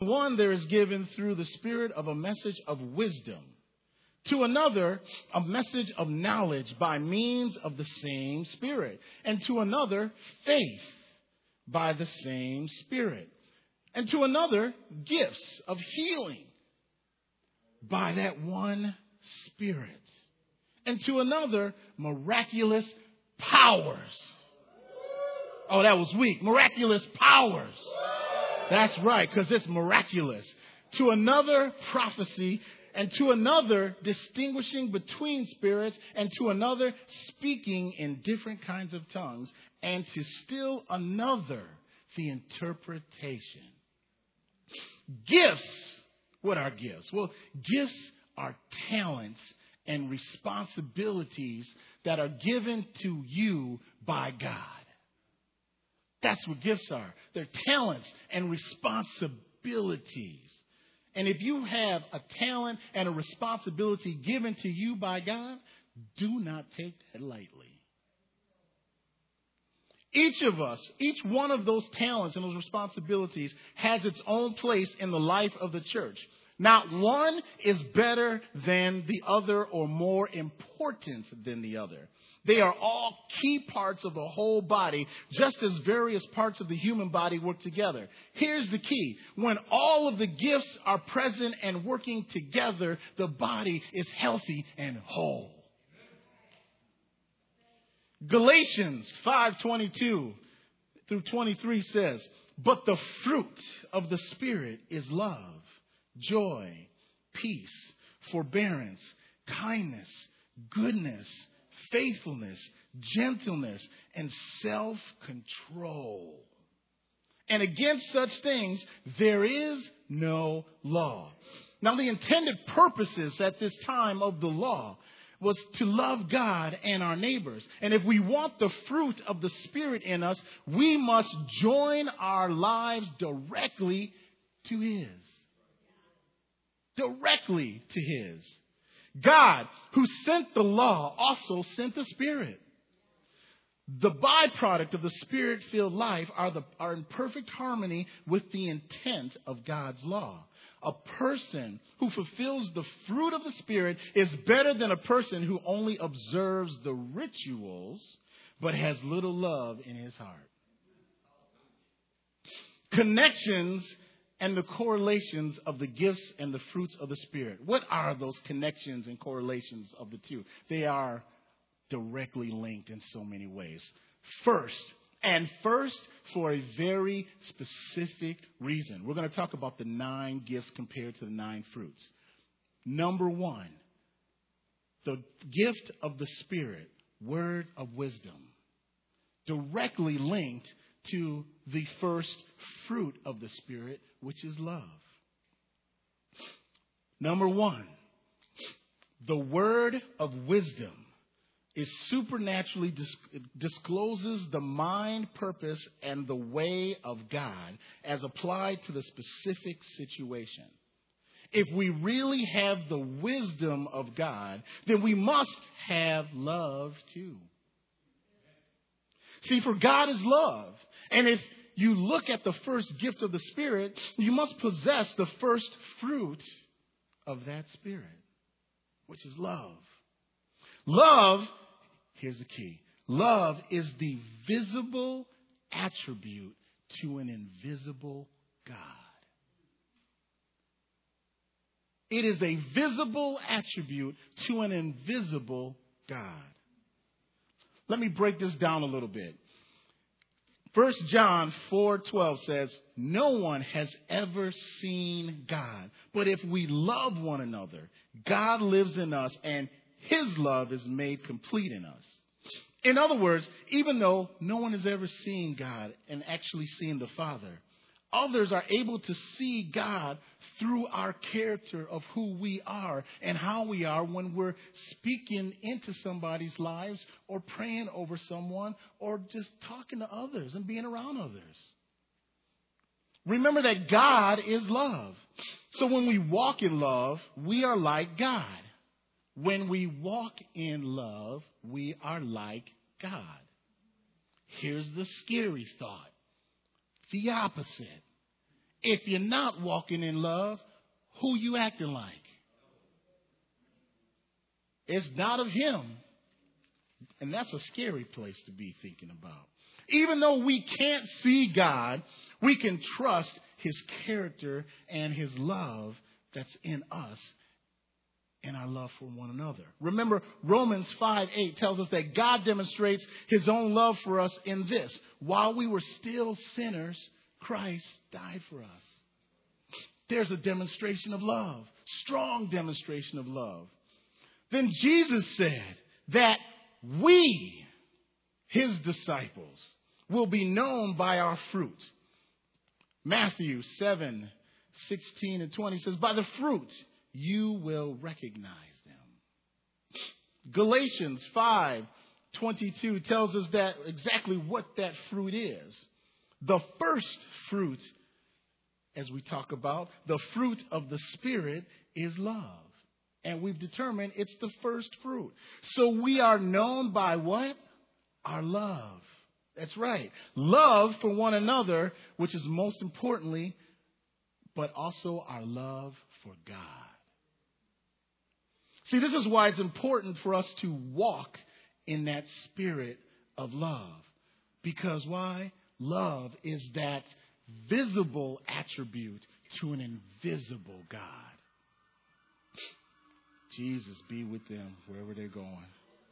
One, there is given through the Spirit of a message of wisdom. To another, a message of knowledge by means of the same Spirit. And to another, faith by the same Spirit. And to another, gifts of healing by that one Spirit. And to another, miraculous powers. Oh, that was weak. Miraculous powers. That's right, because it's miraculous. To another, prophecy. And to another, distinguishing between spirits. And to another, speaking in different kinds of tongues. And to still another, the interpretation. Gifts. What are gifts? Well, gifts are talents and responsibilities that are given to you by God. That's what gifts are. They're talents and responsibilities. And if you have a talent and a responsibility given to you by God, do not take that lightly. Each of us, each one of those talents and those responsibilities has its own place in the life of the church. Not one is better than the other or more important than the other. They are all key parts of the whole body, just as various parts of the human body work together. Here's the key. When all of the gifts are present and working together, the body is healthy and whole. Galatians 5:22 through 23 says, "But the fruit of the Spirit is love, joy, peace, forbearance, kindness, goodness, faithfulness, gentleness, and self-control. And against such things there is no law." Now, the intended purposes at this time of the law was to love God and our neighbors. And if we want the fruit of the Spirit in us, we must join our lives directly to His. Directly to His. God, who sent the law, also sent the Spirit. The byproduct of the Spirit-filled life are in perfect harmony with the intent of God's law. A person who fulfills the fruit of the Spirit is better than a person who only observes the rituals but has little love in his heart. Connections and the correlations of the gifts and the fruits of the Spirit. What are those connections and correlations of the two? They are directly linked in so many ways. First for a very specific reason. We're going to talk about the 9 gifts compared to the 9 fruits. Number 1, the gift of the Spirit, word of wisdom, directly linked to the first fruit of the Spirit, which is love. Number 1, the word of wisdom is supernaturally discloses the mind, purpose, and the way of God as applied to the specific situation. If we really have the wisdom of God, then we must have love too. See, for God is love. And if you look at the first gift of the Spirit, you must possess the first fruit of that Spirit, which is love. Love, here's the key. Love is the visible attribute to an invisible God. It is a visible attribute to an invisible God. Let me break this down a little bit. 1 John 4:12 says, "No one has ever seen God. But if we love one another, God lives in us and His love is made complete in us." In other words, even though no one has ever seen God and actually seen the Father, others are able to see God through our character of who we are and how we are when we're speaking into somebody's lives or praying over someone or just talking to others and being around others. Remember that God is love. So when we walk in love, we are like God. When we walk in love, we are like God. Here's the scary thought. The opposite. If you're not walking in love, who you acting like? It's not of him. And that's a scary place to be thinking about. Even though we can't see God, we can trust his character and his love that's in us and our love for one another. Remember, Romans 5:8 tells us that God demonstrates his own love for us in this. While we were still sinners, Christ died for us. There's a demonstration of love, strong demonstration of love. Then Jesus said that we, his disciples, will be known by our fruit. Matthew 7:16 and 20 says, by the fruit you will recognize them. Galatians 5:22 tells us that exactly what that fruit is. The first fruit, as we talk about, the fruit of the Spirit is love. And we've determined it's the first fruit. So we are known by what? Our love. That's right. Love for one another, which is most importantly, but also our love for God. See, this is why it's important for us to walk in that spirit of love. Because why? Love is that visible attribute to an invisible God. Jesus be with them wherever they're going.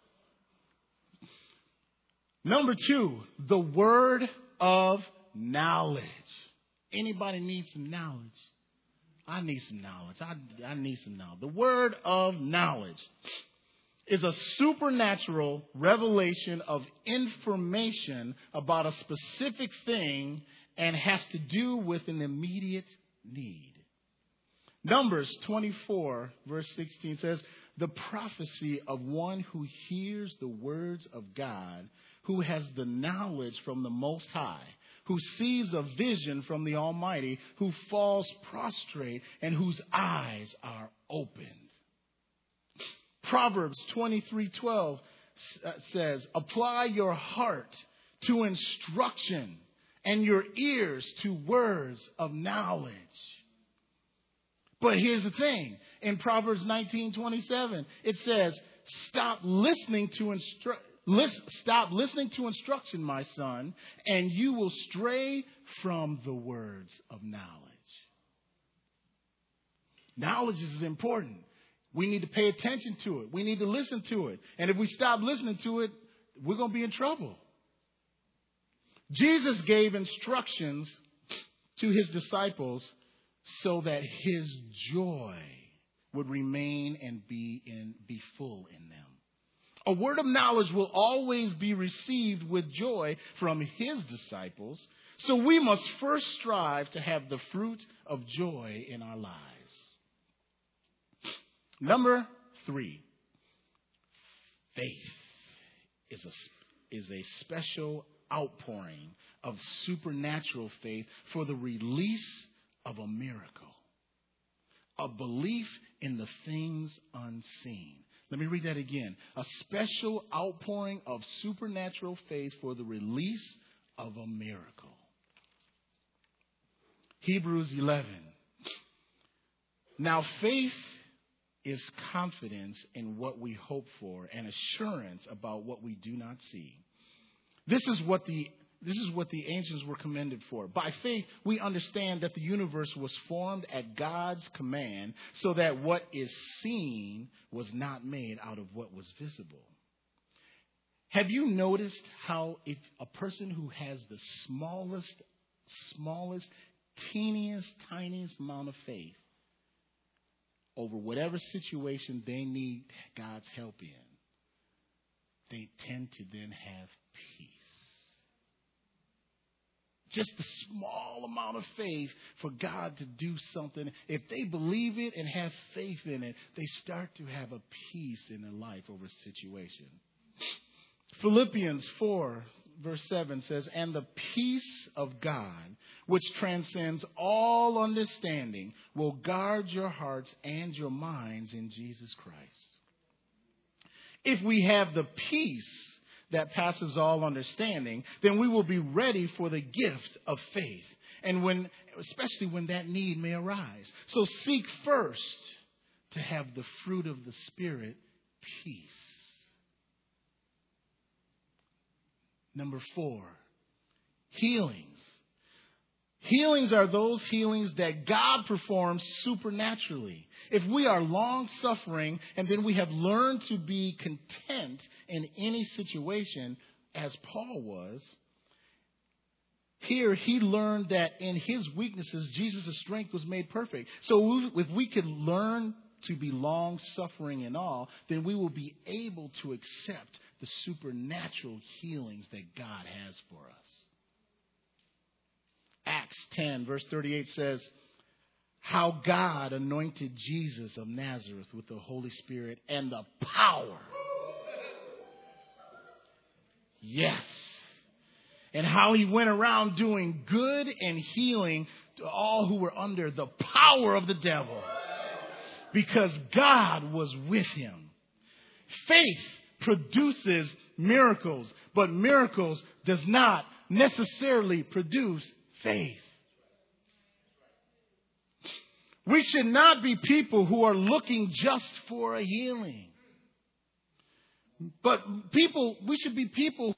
Number 2, the word of knowledge. Anybody need some knowledge? I need some knowledge. I need some knowledge. The word of knowledge is a supernatural revelation of information about a specific thing and has to do with an immediate need. Numbers 24, verse 16 says, the prophecy of one who hears the words of God, who has the knowledge from the Most High, who sees a vision from the Almighty, who falls prostrate and whose eyes are opened. Proverbs 23:12 says, apply your heart to instruction and your ears to words of knowledge. But here's the thing. In Proverbs 19:27, it says, stop listening to instruction, my son, and you will stray from the words of knowledge. Knowledge is important. We need to pay attention to it. We need to listen to it. And if we stop listening to it, we're going to be in trouble. Jesus gave instructions to his disciples so that his joy would remain and be full in them. A word of knowledge will always be received with joy from his disciples. So we must first strive to have the fruit of joy in our lives. Number 3, faith is a special outpouring of supernatural faith for the release of a miracle, a belief in the things unseen. Let me read that again. A special outpouring of supernatural faith for the release of a miracle. Hebrews 11. Now faith is confidence in what we hope for and assurance about what we do not see. This is what the ancients were commended for. By faith, we understand that the universe was formed at God's command so that what is seen was not made out of what was visible. Have you noticed how if a person who has the smallest, tiniest amount of faith over whatever situation they need God's help in, they tend to then have peace. Just the small amount of faith for God to do something. If they believe it and have faith in it, they start to have a peace in their life over a situation. Philippians 4, verse 7 says, and the peace of God, which transcends all understanding, will guard your hearts and your minds in Jesus Christ. If we have the peace that passes all understanding, then we will be ready for the gift of faith. And especially when that need may arise. So seek first to have the fruit of the Spirit, peace. Number 4, healings. Healings are those healings that God performs supernaturally. If we are long suffering and then we have learned to be content in any situation, as Paul was, here he learned that in his weaknesses, Jesus' strength was made perfect. So if we can learn to be long suffering in all, then we will be able to accept the supernatural healings that God has for us. Acts 10 verse 38 says, how God anointed Jesus of Nazareth with the Holy Spirit and the power. Yes. And how he went around doing good and healing to all who were under the power of the devil. Because God was with him. Faith produces miracles, but miracles does not necessarily produce faith. We should not be people who are looking just for a healing. But we should be people